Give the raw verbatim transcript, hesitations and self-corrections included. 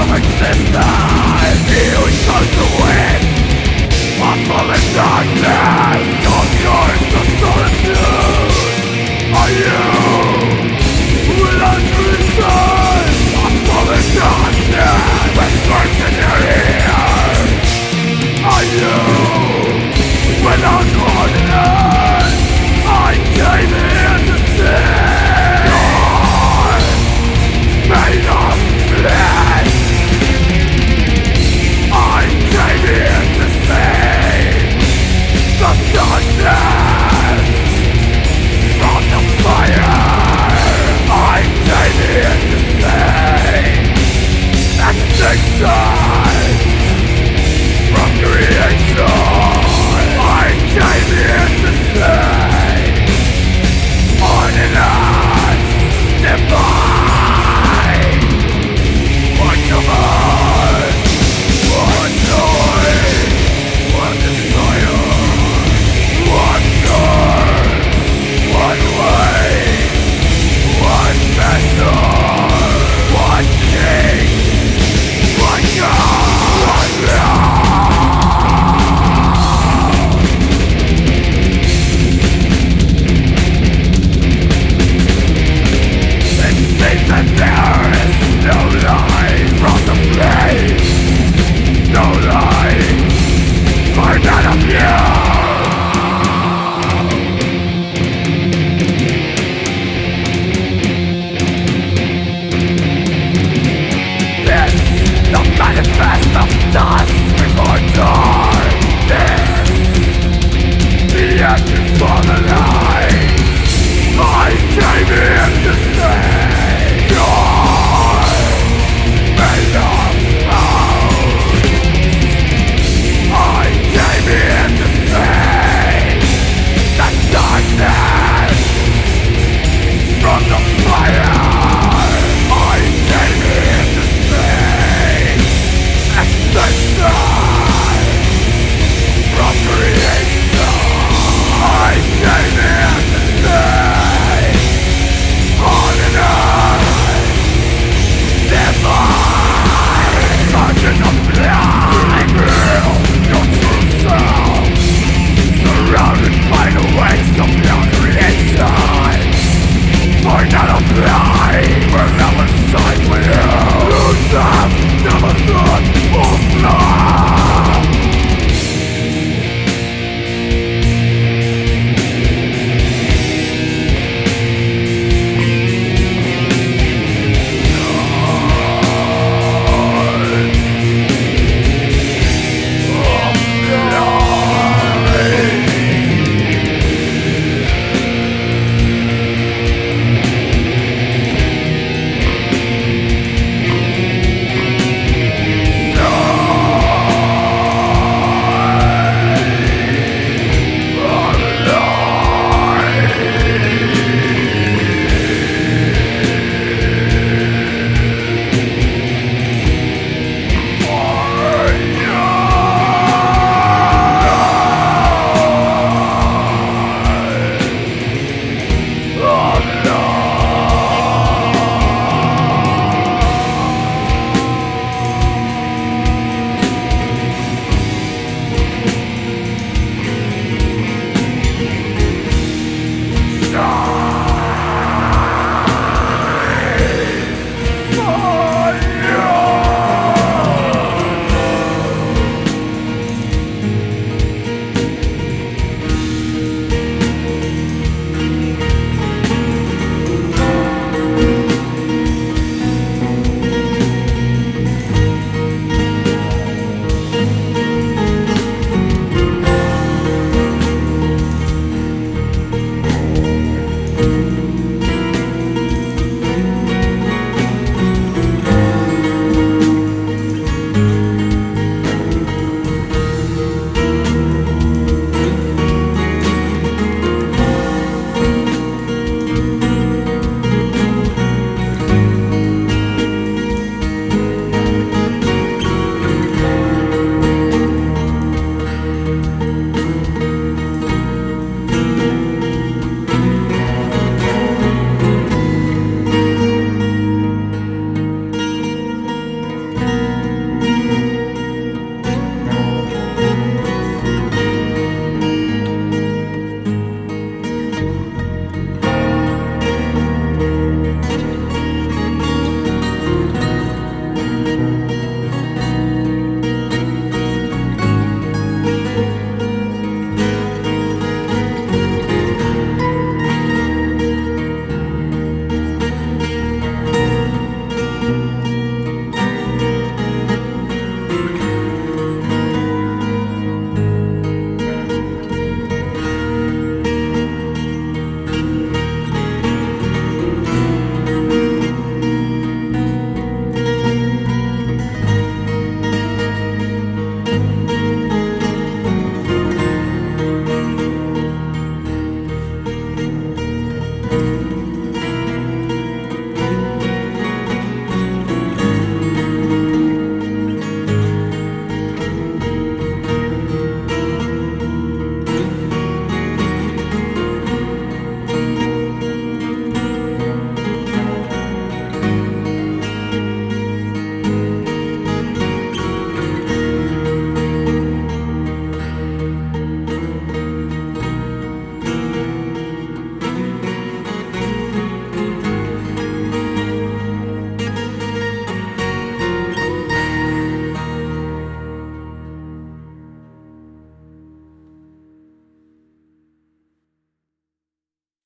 existence. He who chose to win a fallen darkness conquers the solitude. Are you without reason? A fallen darkness whispers in your ear. Are you without ordinance? I came here to see God made of flesh. I came here to see the darkness from the fire. I came here to see extinction from creation. I came here to see ordinance divine. One command, one joy, one desire, one curse, one way, one measure, one king, one God, one love. It seems that there is no life from the flames, no life for none of you. This, the manifest of dust before dawn.